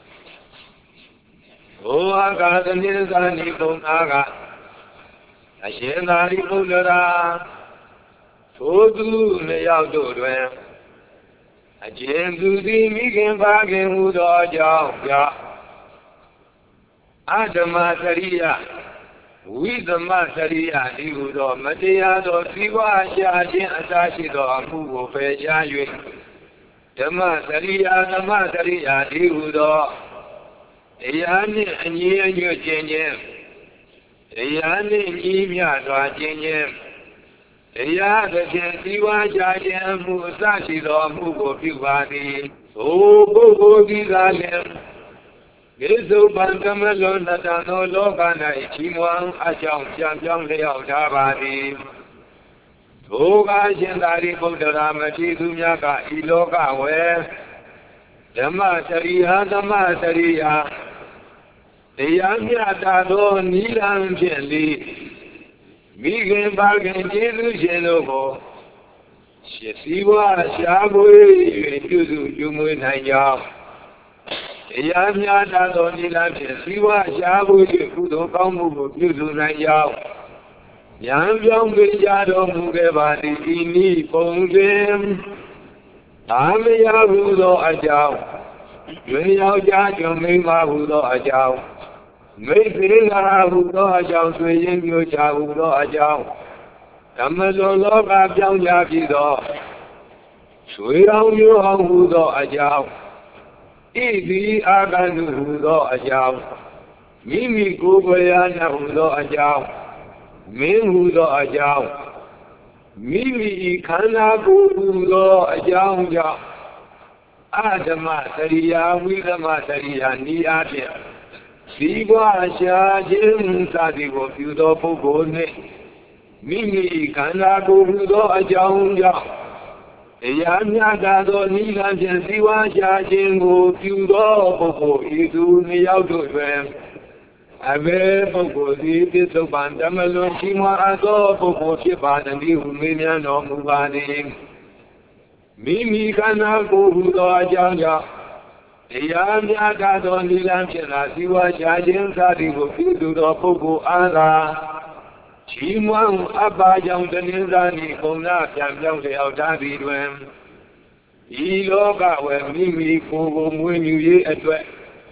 ဘုရားကသနိသနိပုံအားကအရှင်သာရိပုတ္တရာထိုသူနှစ်ယောက်တို့တွင်အကျဉ်သူသည်မိခင်ဖခင်ဟူသောအကြောင်းကြောင့်အာဓမသရိယဝိသမသရိယဒီဟုသောမတရားသောသီဝါရှာခြင်းအစရှိသောအမှုကိုပယ်ရှား၍ဓမ္မသရိယသမသရိယဒီဟုသောတရားနှင့်အညီအညွတ်ခြင်းတရားနှင့်ညီမျှစွာခြင်းတရားသဖြင့်သီဝါရှာခြင်းအမှုအစရှိသောအမှုကိုပြုပါသည်သို့ပုဂ္ဂိုလ်သည်သာလျှင်ကိသုပံကမလောနတံသောလောက၌ကြီးမွန်အကြောင်းပြန်ပြောင်းလျောက်ထားပါသည်ထိုကရှင်သာရိပုတ္တရာမထေရသူများကဤလောကဝေဓမ္မစရိယာသမစရိယာတရားမြတ်သောနိလန်းဖြင့်လေမိခင်ပါခင်ကျေးဇူးရှင်တို့ကိုရှိစီဝါရှားပွေ၍ပြုစုပြုမွေးနိုင်ကြောင်းတရားမြတ်သောနိလန်းဖြင့်စီဝါရှားပွေ၍ကုသိုလ်ကောင်းမှုကိုပြုစုနိုင်ကြောင်းဉာဏ်ပြောင်းပေးကြတော်မူခဲ့ပါသည်ဤနည်းပုံစဉ်သာမယဟုသောအကြောင်းတွင်ယောက်ျားကျွန်မိန်းမဟုသောအကြောင်းမိတ်ဖေလာဟုသောအကြောင်းဆွေရင်းမျိုးချဟုသောအကြောင်းဓမ္မသောလောကပြောင်းကြပြီးသောဆွေအောင်မျိုးအောင်ဟုသောအကြောင်းဣတိအာဂန္တုဟုသောအကြောင်းမိမိကိုယ်ကိုယ်ရာနှဟုသောအကြောင်းမင်းဟုသောအကြောင်းမိမိခန္ဓာကိုယ်ဟုသောအကြောင်းကြောင့်အာဓမသရိယာဝိသမသရိယာဤအားဖြင့်ဒီဘဝရှာခြင်းစသည်ကိုပြုသောပုဂ္ဂိုလ်နှင့်မိမိခန္ဓာကိုယ်ဟူသောအကြောင်းကြောင့်တရားမြတ်သောနိလန်းဖြင့်ဒီဘဝရှာခြင်းကိုပြုသောပုဂ္ဂိုလ်ဤသူနှစ်ယောက်တို့တွင်အဘယ်ပုဂ္ဂိုလ်သည်ပိဿုပံဓမ္မလွန်ရှိမွားသောပုဂ္ဂိုလ်ဖြစ်ပါသည်ဟုမေးမြန်းတော်မူပါသည်မိမိခန္ဓာကိုယ်ဟူသောအကြောင်းကြောင့်တရားမြတ်သောနိလန်းဖြင့်သာဇီဝရှာခြင်းစသည်ကိုပြုသူသောပုဂ္ဂိုလ်အားသာချီးမွမ်းအပ်ပါကြောင့်တနင်္သာရီကုံနာပြန်ပြောင်းလျောက်ထားသည်တွင်ဤလောကဝယ်မိမိကိုယ်ကိုမွေးမြူရေးအတွက်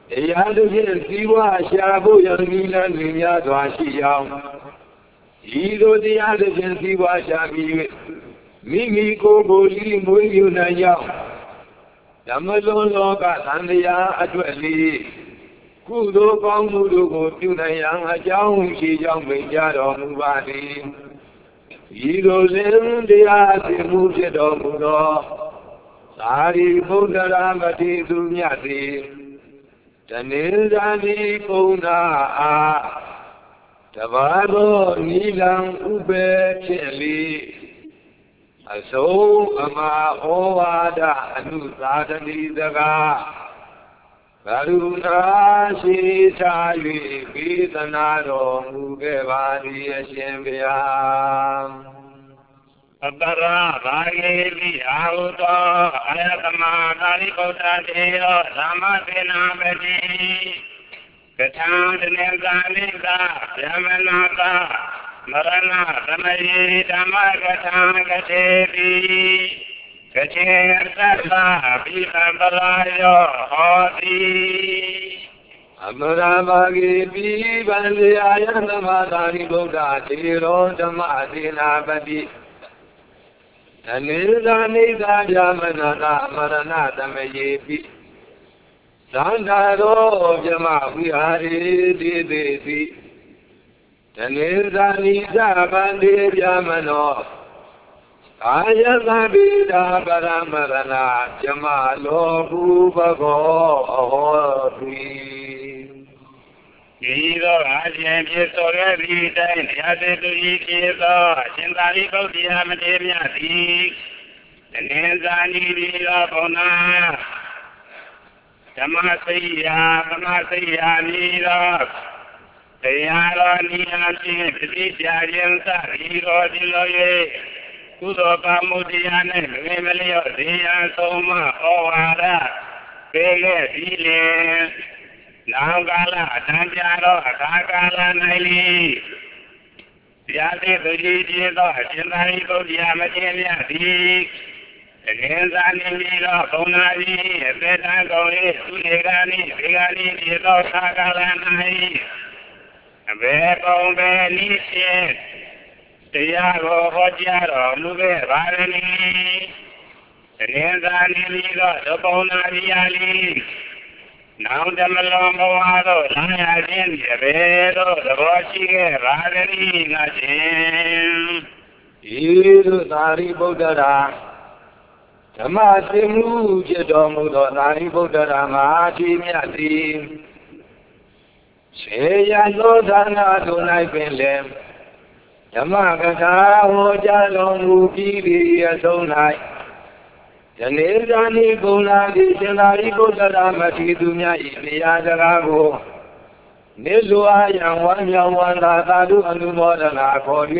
တရားသူဖြင့်စီဝါရှာဖို့ယံဒီလန်းမြများစွာရှိကြောင်းဤသို့တရားသူဖြင့်စီဝါရှာပြီး၍မိမိကိုယ်ကိုလီမွေးယူနိုင်ကြောင်းဓမ္မလုံးလောကသံတရားအတွက်လေးကုသိုလ်ကောင်းမှုတို့ကိုပြုနိုင်ရန်အကြောင်းရှိကြောင်းမိန့်ကြားတော်မူပါသည်ဤသို့စဉ်တရားသိမှုဖြစ်တော်မူသောသာရိပုတ္တရာမထေရသူမြတ်သည်တဏှိဇာတိကုဏအားတဘာသောနိလံဥပေဖြစ်လေအဆုံးအမဩဝါဒအနုသာသနိစကားကရုဏာရှိထား၍ပေသနာတော်မူခဲ့ပါသည်အရှင်ဘုရားအတရာဘာဂေတိအာဟုသောအယတမသာရိပုတ္တတေယောသမသေနာပတိကထာတနေကနိကယမနာကမရဏသမယေဓမ္မကထာကထေတိကထေသတ္တပိပံပလာယောဟောတိအမရဘာဂေပိဗန္တိအာယတမသာရိပုတ္တတေရောဓမ္မသေနာပတိအနိသနိသဗျာမနာတာမရဏသမယေပိသန္တာရောပြမဝိဟာရေတိတိတိတနိသနိသဗန္တိဗျာမနောအာယသဗိဒာပရမရဏပြမလောကုဘဂောအဟောတိဤသောအရှင်ဖြစ်သောရသည်တိုင်းတရားစေသူဤဖြစ်သောအရှင်သာရိပုတ္တရာမထေရမြတ်သည်တဏှဇာနိတိသောဘုံနာဓမ္မစိယာသမစိယာနိသောတရားတော်နိယံဖြင့်ပြည့်ပြခြင်းသဤတော်ဒီလို၍ကုသိုလ်ကောင်းမှုတရားနှင့်မလျော့ဇေယံဆုံးမဩဝါဒပေးခဲ့ပြီးလင်နောင်ကာလအတန်ကြာသောအခါကာလ၌လေတရားသိသူကြီးဖြစ်သောအရှင်သာရိပုတ္တရာမထေရမြတ်သည်တကယ်သာနေပြီးသောဘုံနာကြီးအသက်တန်ကုန်၏သူရေကာနိဘေကာနိဖြစ်သောအခါကာလ၌အဘယ်ပုံပဲနည်းဖြင့်တရားကိုဟောကြားတော်မူခဲ့ပါသည်တကယ်သာနေပြီးသောဘုံနာကြီးအားလေနောင်ဓမ္မလောဘဝသို့လာရခြင်းဒီအဘယ်သို့သဘောရှိခဲ့ပါသည်ငါရှင်ဤသို့သာရိပုတ္တရာဓမ္မသိမှုဖြစ်တော်မူသောသာရိပုတ္တရာမဟာသီမြတ်သည်ခြေရသောဌာနသို့၌ပင်လည်းဓမ္မကထာဟောကြားတော်မူပြီးသည့်အဆုံး၌ယနေ့ဇာနိကုဏတိရှင်သာရိပုတ္တရာမထေရသူများ၏တရားစကားကိုနိလူအားယံဝမ်းမြောက်ဝမ်းသာသာဓုအနုမောဒနာခေါ်၍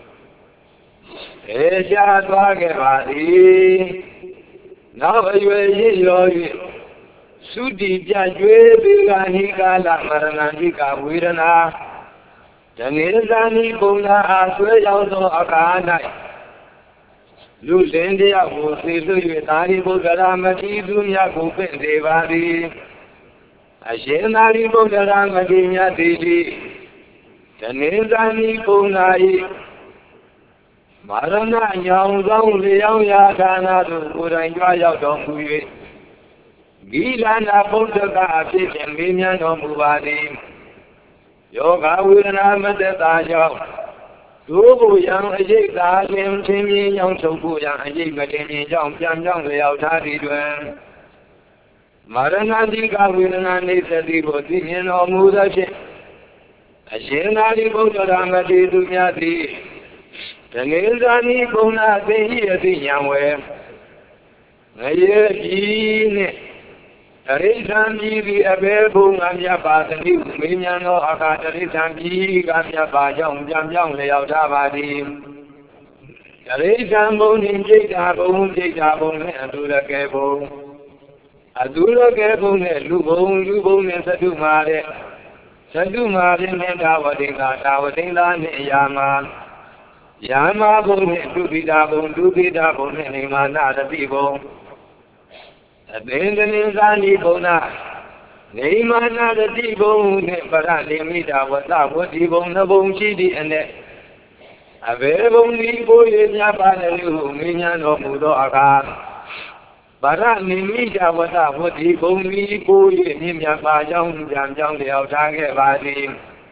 အေရှားသွားခဲ့ပါသည်နောက်အရွယ်ရည်ရော၍သုတိပြကျွေးပေကဟိကာလမရဏန္တိကဝေဒနာယနေ့ဇာနိကုဏအားဆွဲရောက်သောအခါ၌လူလင်တရားကိုသိသိ၍သာရိပုတ္တရာမထေရသူများကိုပင့်စေပါသည်အရှင်သာရိပုတ္တရာမထေရမြတ်သည်တနေ့ဇာနိကုဏ၏မရဏညောင်ဆောင်လျောင်းရာဌာနသို့ကိုယ်တိုင်ကြွရောက်တော်မူ၍ဂိလနာဗုဒ္ဓကအဖြစ်ဖြင့်မေးမြန်းတော်မူပါသည်ယောဂဝေဒနာမတ္တတာကြောင့်ဒုက္ခယံအရေးသာခြင်းချင်းမြင်ကြောင့်ချုပ်ဖို့ယံအရေးမတင်ခြင်းကြောင့်ပြန်ကြောင်းလျောက်ထားသည်တွင်မရဏတိကဝေဒနာနေသတိကိုသိမြင်တော်မူသောဖြင့်အရှင်သာရိပုတ္တရာမထေရသူများသည်တဏှိဇာနိကုဏသိဟိအသိဉာဏ်ဝယ်ငရေကြီးနှင့်တရိစ္ဆာန်ကြီးသည်အဘယ်ဘုံငါမြတ်ပါသနည်းမေးမြန်းသောအခါတရိစ္ဆာန်ကြီးကမြတ်ပါကြောင့်ပြန်ပြောင်းလျောက်ထားပါသည်တရိစ္ဆာန်ဘုံနှင့်จิตတာဘုံနှင့်အတုရကဲဘုံအတုရကဲဘုံနှင့်လူဘုံနှင့်သတ္တုမာတဲ့သတ္တုမာဖြင့်တာဝတိကတာဝတိသာနှင့်အရာမှာယာမဘုံနှင့်ဒုပိတာဘုံနှင့်နေမာနတတိဘုံအသင်္ကနိဇာနိဘုံနာ Neimana the Tibo, Paranimita, what up, what Tibo, Nabo, Chidi, and a very only boy in Japan, Minya no Mudo Aga. Paranimita, what up, what Tibo, me, boy in Japan, Jam, the outside body.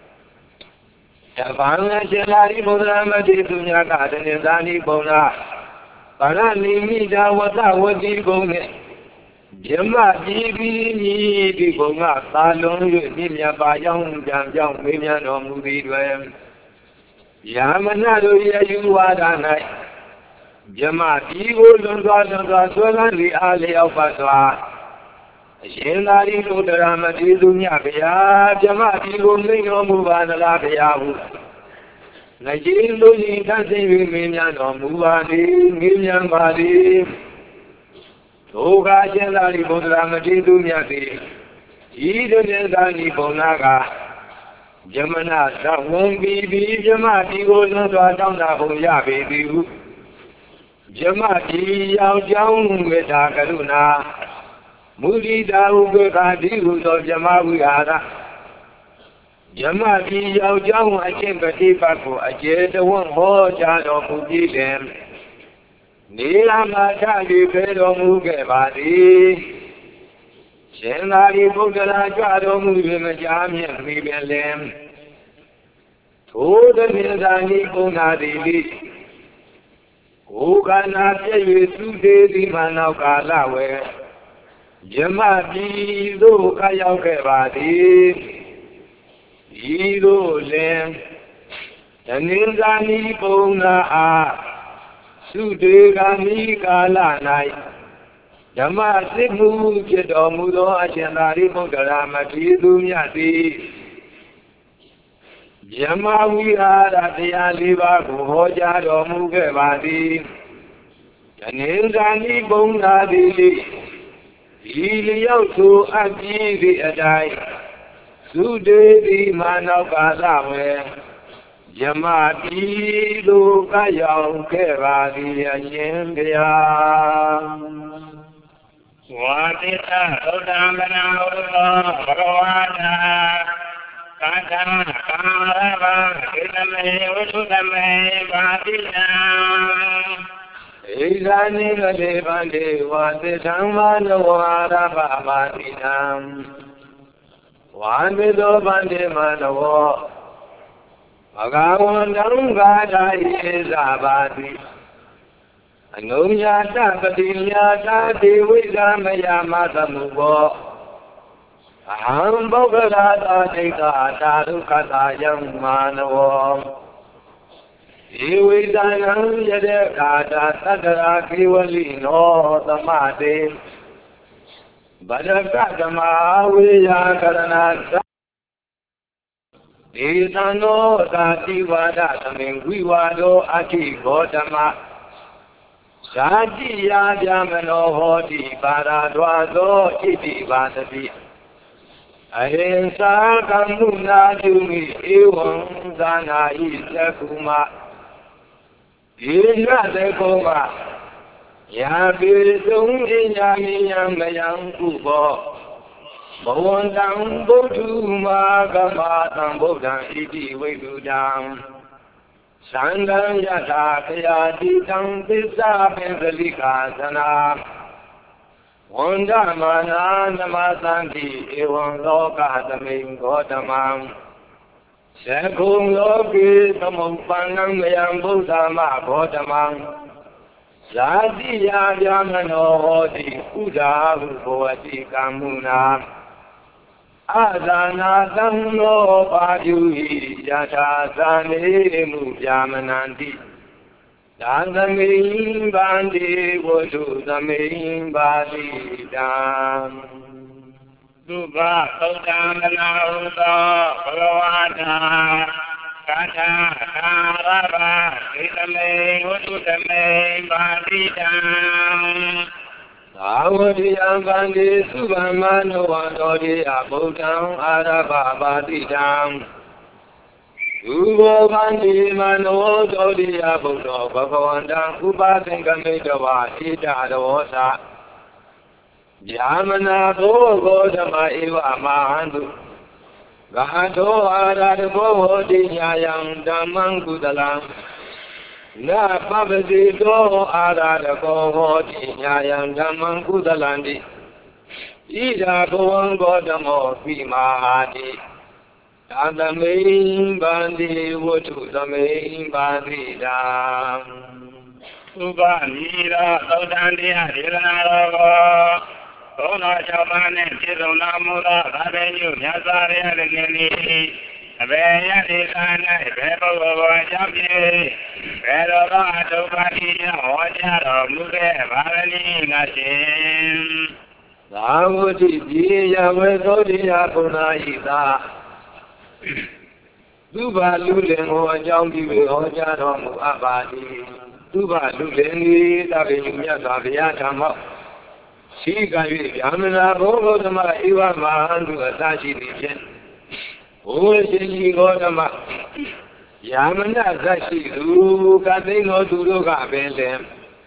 Javana Jelari Bodama, Dunya Garden, and Dani Bona. Paranimita, what up, what Tibo. Jemma Jibi Bibonga Salon Ninya Bayong Jam Minya no Mudi Dwem Yamanado Yuadana Jemma Digo Longa Solari Ali Alpatwa Shenari Ludarama Dunya Bia Jemma Digo Mino Muvana Labiahu Najin Luni Tansi Minya no Muvani Minya Madi Toga Jelari Bodramati Dunyati, Eden Dani Bonaga, Jamana, that won't be Jamati goes on to Adana Hoya baby. Jamati Yao Jang with Akaruna, Mudi Dauga Digus of Jamawiara. Jamati Yao Jang, I came to Tipaco, I get the one more child of Pudism. Nilama Pedo Muge Badi Shenari Bugala Jado Mugim Jami and Mibelem To the Nildani Bunadi Ugana Tevi 2 days in Manakalawe Jamadi do Kayauke Badi Ido Lem the Nildani Buna Sudegami Kala Night Yama Simu Kedomudo Ashanari Mogaramati Dunyati Yama we are at the Aliba Hoja Domugevadi Yanindani Bonadi Iliosu Ajivi Adai Sudevi Manavalawe Jamati Luka Yao Kevadi Ayembia Wadita Udamana Bhagavana Kata Karava Kidame Udame Vadita Izani Gadevande Vaditamana Vada Babadinam Vandido Bandimanawo Bhagavan Gada is Abadi. Anunya Padilla Devidamaya Matamubo. Aham Bogada Tika Tarukata Young Manawo. Devidanam Yadekata Sadara Kiwalino Tamati. Badakatama Viya Karana. Isano Sati Vada Samingwado Aki Gotama Sati Yamano Hoti Paradwazo Iti Vasati Ahensa Kamuna Dumi Ewan Zana Isakuma Ina Dekoma Yabitung Inyami Yamayang Kubo Bawandang Boduma Gamatang Bodang Iti Wedudang Sandang Yata Kayati Tang Pisa Pensalika Sana Wandamana Namasanti Ewan Loka Taming Gotamang Sekung Loki Tamupanang Mayang Bodama Gotamang Sadi Yamano Hoti Uda Vati Kamuna Adana Dano Pajui Yata Sane Mujamananti Dandamin Bandi Votu Damin Badi Dam Duba Kodamana Uda Bhagavana Kata Karava Kidame Udame Vadita Avadi Ambandi Subhamano Vadodi Abodam Araba Badidam Ubo Bandi Mano Dodi Abodo Bhagavandam Upasingamidava Ida Dosa Yamana Bogo Dama Eva Mahandu Gato Arad Bogo Dinyayam Damang Kudalam Na Pabadi Do Arad Bogo Dinyayam Damang Kudalandi Ida Boang Godamo Pimahadi Tadame Bandi Wutu Dame Bandi Dam Ubanira Sodandia Dilanaro Ona Javane Chidona Mura Ravenue Yazaria Nini Aveya Dilana Bebo Jabi Vedora Tobania Ojaro Muge Varani Nashim Samuti Dia Vedoria Punaida Duba Lulen Ojambi Ojaro Abadi Duba Lulen Davina Daviatama Sika Yamana Bogo Dama Iwa Mahandu Asashi Dijen Oshi Godama Yamana Sashi Lu Katino Duruga Bendem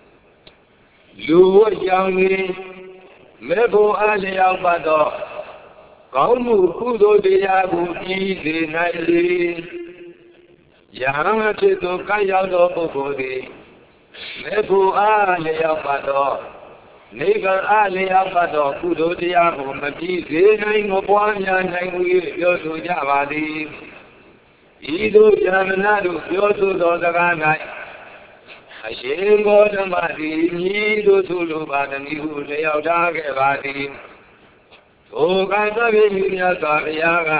Lu Yangi Mebo Ali Albado Kaumu Kudo Diabu Easy Nightly Yamate to Kayado Bogodi Mebo Ali Albado Negan Ali Abado, Kudo Diabo, Mati, Zain of Wanya, Nangu, Yosu Javadi, Ido Yamanadu, Yosu Dodagana, Ashengo Damadi, Nido Tuluba, and you lay out Agavadi. O Gatavinia Saviaga,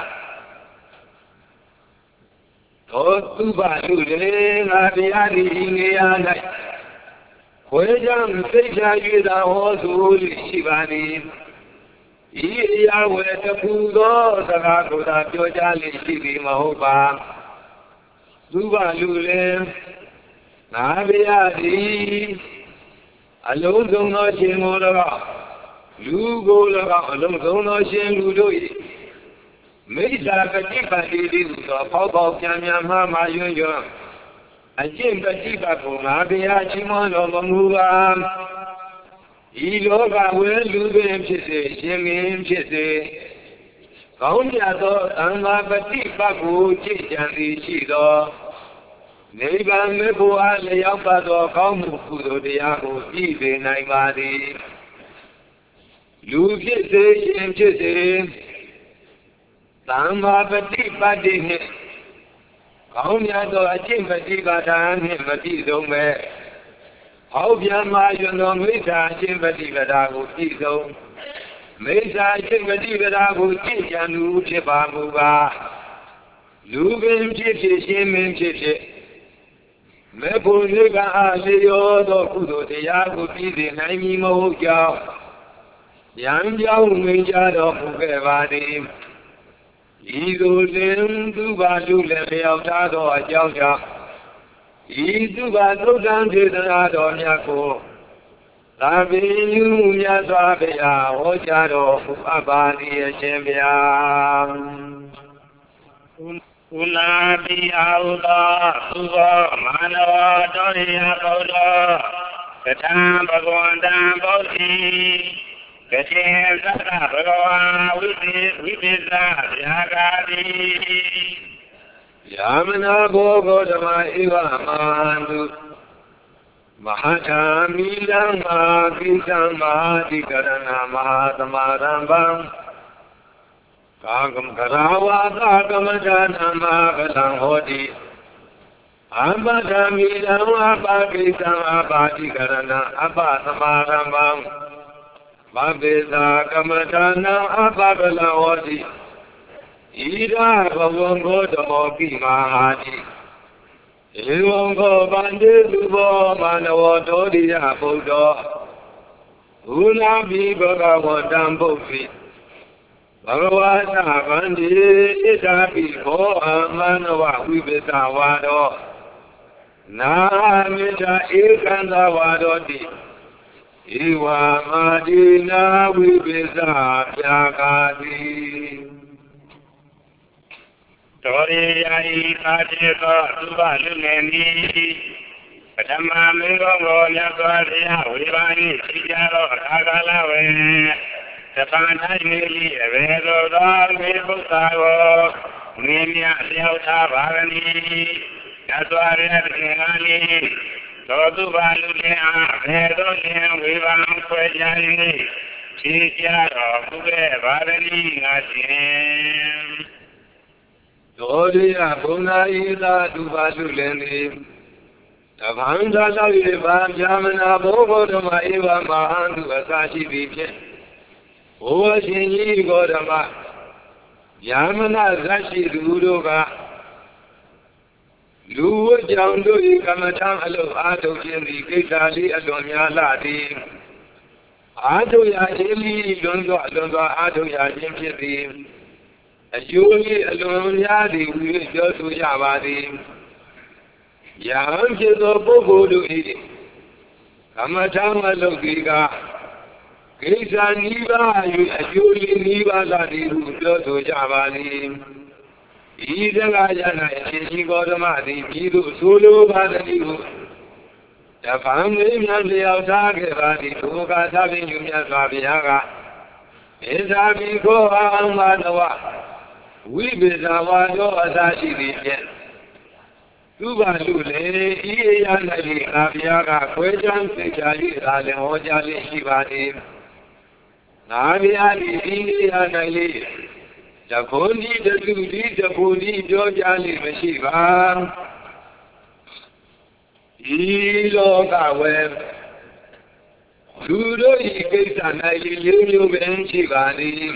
O Tuba Tude, Nabiadi, Indiana. Wejam Seja Yuda Hosu Shivani Iya Weta Pudo Sakakuda Jojali Shivi Mahoba Duba Lule Nabiadi Alonso no Shimura Lugo Alonso no Shimudoi Mesa Katipa Didi Papa Yama Yunjo Ajim Katipa Kumabia Chimono Mamuva Iloga will do them Chise, Jimmy Chise Kaunyato, Anga Katipa Guchi and Chido Neighbor Mebua Leapado, Kamu Kudo Diago, Eve Naimadi Luchise, Jim Chise Tamba Katipa Dine Kaunyato, Ajim Katipa Dan, Matizo. How Yama Yuno Mesa Chimbadi Vadago Tizo Mesa Chimbadi Vadago Tijanu Chibamuba Lugim Chichi Shimin Chichi Mepu Niga Leo Kudo Tiago Tizi Naimi Moja Yang Yao Minjado Pugevadi Ido Lim Duba Lule Leotado Ajaja Idu Bado Dante Adoniaco Lavinu Yazabia, Ojado, Abadi, Chembia Unabi Auda, Suva, Manava, Doria Boda, Katam Bagondam Boti, Katim Sata Bagawa, Wipisa, Yagadi. Yamana Bogo Dama Iva Mandu Mahata Milama Kisam Mahati Karana Mahatamarambam Kagam Karawa Kagamajana Magalang Hodi Abada Milama Pakisam Abadi Karana Abatamarambam Babisa Kamajana Abagalang Hodi Ida Bavongo Domoki Mahati Ilongo Bande Lubo Manawa Dodia Bodo Unabi Bhagavan Bofi Bhagavata Bandi Itapi Ho Manawa Vibita Wado Namita Ikanda Wadoti Iwa Madina Vibita Yakati Tori Ai Kajika Suba Lumeni ပထမမင်းကောကိုမြတ်စွာဘုရားဝိပါဏိရှိကြတော့အခါကာလဝေတပန်တိုင်းနေ၏အဘယ်သို့သောမေဘုရားကိုမင်းများလျှောက်ထားပါကနီမြတ်စွာဘုရားသင်္ဃာနီသောသူပါလူလင်အားအဘယ်သို့လင်ဝိပါဏ်ခွဲကြ၏ဖြေကြတော့ဘုရားဗာရဏီငါရှင်သောတိယဘုံနာဤသာသူပါလူလင်သည်တပန်သာသော၏ဗာဗျာမနာဘုဂေါတမဧဝမဟာသူအစာရှိသည်ဖြင့်ဘုရားရှင်ကြီးဂေါတမဗျာမနာဇတ်ရှိသူတို့ကလူဝတ်ကြောင့်တို့၏ကမ္မထံအလုပ်အားထုတ်ခြင်းသည်ကိစ္စလေးအလွန်များလှသည်အားထုတ်ရာအေလီလွန်စွာအားထုတ်ရာခြင်းဖြစ်သည်အကျိုး၏အလွန်များသည်ဟူ၍ပြောဆိုကြပါသည်ယဟန်ဖြစ်သောပုဂ္ဂိုလ်တို့၏ကမ္မထံအလုပ်သည်ကကိစ္စနိဗ္ဗာန်၍အကျိုးလေးနိဗ္ဗာန်သာသည်ဟုပြောဆိုကြပါသည်ဤသံဃာယနာအရှင်ကြီးဂေါတမသည်ပြည်သို့ဆိုလိုပါသည်ဟုတပံမေမြတ်လျောက်ထားခဲ့ပါသည်ထိုကာသဗ္ဗညုမြတ်စွာဘုရားကဧသာဘိခောအောင်ပါတော်ဝိပေဇာဝါသောအသာရှိသည်ဖြင့်သူပါလူလေဤအရာ၌အာဘုရားကခွဲခြားသိချာ၍သာလင်ဟောကြားလေးရှိပါသည်ငါဘုရားဤအရာ၌တခုံဒီတသူဒီတခုဒီပြောကြားလိမရှိပါဤလောကဝေလူတို့ဤကိစ္စ၌လေးမျိုးပင်ရှိပါသည်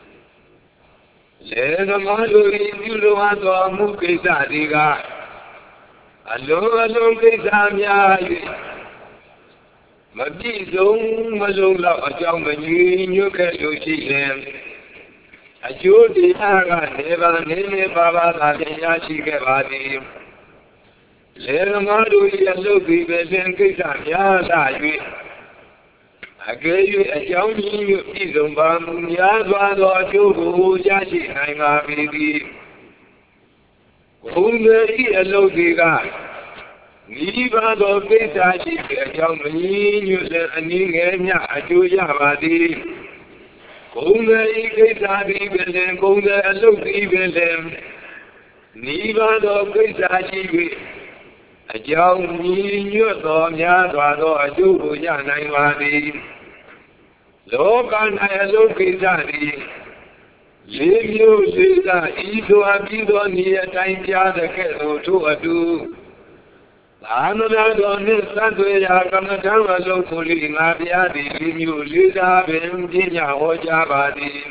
လေသမားတို့ဤပြုလိုအပ်သောမှုကိစ္စတွေကအလုံးကိစ္စများ၍မပြည့်စုံမလုံးလောက်အကြောင်းမညီညွတ်ခဲ့လို့ရှိရင်အကျိုးတရားကနေပါနေပါသာဖြင့်ရရှိခဲ့ပါသည်လေသမားတို့၏အလုပ်ဒီပဲလင်ကိစ္စများလာ၍အကယ်၍အကြောင်းကြီး၍ပြည့်စုံပါမူများစွာသောအကျိုးကိုရရှိနိုင်ပါပြီသည်ဘုံသည်၏အလုပ်ဒီကနိဗ္ဗာန်သောကိစ္စရှိတဲ့အကြောင်းမကြီးညွတ်တဲ့အနည်းငယ်များအကျိုးရပါသည်ဘုံသည်ကိစ္စသည်ပင်ဘုံသည်အလုပ်သည်ပင်နိဗ္ဗာန်သောကိစ္စရှိ၍အကြောင်းကြီးညွတ်သောများစွာသောအကျိုးကိုရနိုင်ပါသည်လောက၌အလုပ်ကိစ္စသည်လေးမျိုးလေးကဤသို့အပြီးသောနေအတိုင်းကြားတဲ့ကဲ့သို့ထို့အတူသာမဏေတော်နှင့်သတ်သွေရာကမ္မထံအလုပ်ကိုလေးငါဘုရားသည်လေးမျိုးလေးစားပင်ပညာဟောကြားပါသည်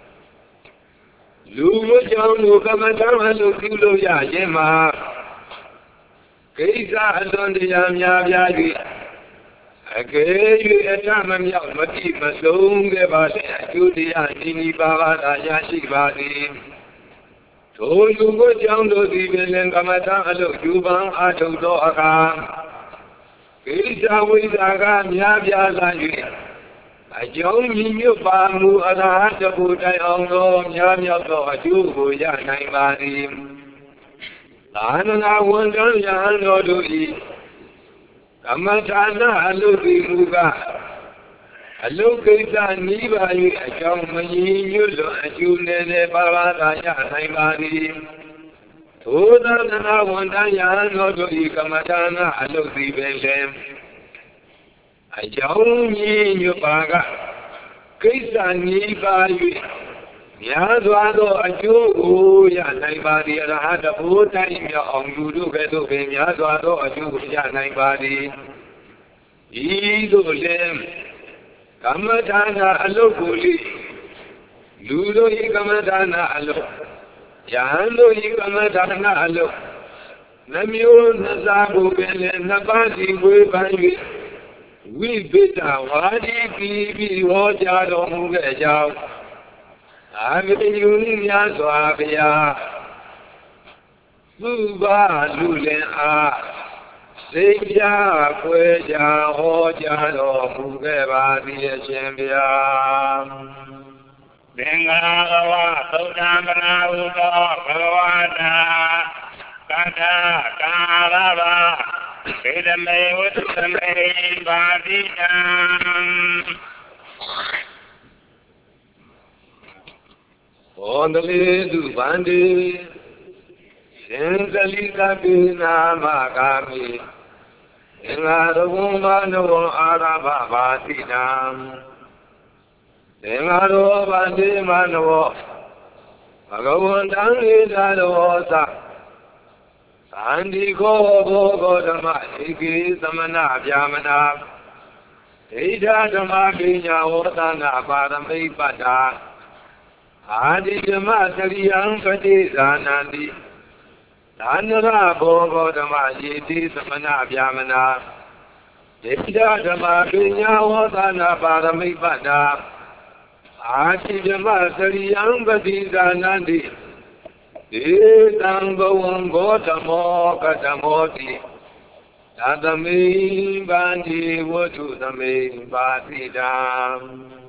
လူဝတ်ကြောင့်ကမ္မထံအလုပ်ပြုလို့ရခြင်းမှာကိစ္စအလွန်တရာများပြား၍အကယ်၍အထမမြောက်မတိမဆုံးခဲ့ပါစေအကျိုးတရားနိဗ္ဗာန်သာရရှိပါသည်ထိုလူကိုကြောင့်တို့သည်ပင်ကမ္မထအလုပ်ယူပန်းအားထုတ်သောအခါကိစ္စဝိသကများပြားလာ၍အကြောင်းညီညွတ်ပါမူအရဟတဘုတိုင်အောင်သောများမြောက်သောအကျိုးကိုရနိုင်ပါသည်သာသနာဝန်ထမ်းယဟန်တော်တို့၏ကမ္မထာနာအလုပ်သည်မူကားအလုပ်ကိစ္စနိဗ္ဗာန်၏အကြောင်းမကြီးညွတ်လွန်အကျိုးနည်းနည်းပါသာရနိုင်ပါသည်ထိုသာသနာဝန်ထမ်းယဟန်တော်တို့၏ကမ္မထာနာအလုပ်သည်ပင်အကြောင်းကြီးညွတ်ပါကကိစ္စနိဗ္ဗာန်၍များစွာသောအကျိုးကိုရနိုင်ပါသည်အရဟတဘုတိုင်းမြောက်အောင်လူတို့ကဲ့သို့ပင်များစွာသောအကျိုးကိုရနိုင်ပါသည်ဤသို့လည်းကမ္မထာနာအလုပ်ကိုလူတို့၏ကမ္မထာနာအလုပ်ယဟန်တို့၏ကမ္မထာနာအလုပ်နှမျိုးနှစ်စားကိုပင်လည်းနှစ်ပါးစီဝေဖန်၍ဝိပိတဝါဒီပြီးဟောကြားတော်မူခဲ့ကြောင်းအာဂတိယုများစွာဘုရားသူပါလူလင်အားစိတ်ပြခွဲခြားဟောကြားတော်မူခဲ့ပါသည်အရှင်ဘုရားသင်္ဃာဘဝသုဒ္ဓံပနာဟုသောဘဂဝတာကထာကာရဘ Vedame Uttame Bhadidam Ondaledu Bandi Shensalika Bina Magami Engaravumano Araba Bhatinam Engaro Bandi Mano Bhagavandani Darosa Andi Go Dhamma Iki Samana Vyamana Ida Dhamma Binya Otana Paramai Pada Adi Dhamma Sariyam Pati Zanandi Dhanara Bhogo Dhamma Yiti Samana Vyamana Ida Dhamma Binya Otana Paramai Pada Adi Dhamma Sariyam Pati Zanandi Etam Bhavam Gotamo Katamoti Tadami Bandi Vatudami Bhatidam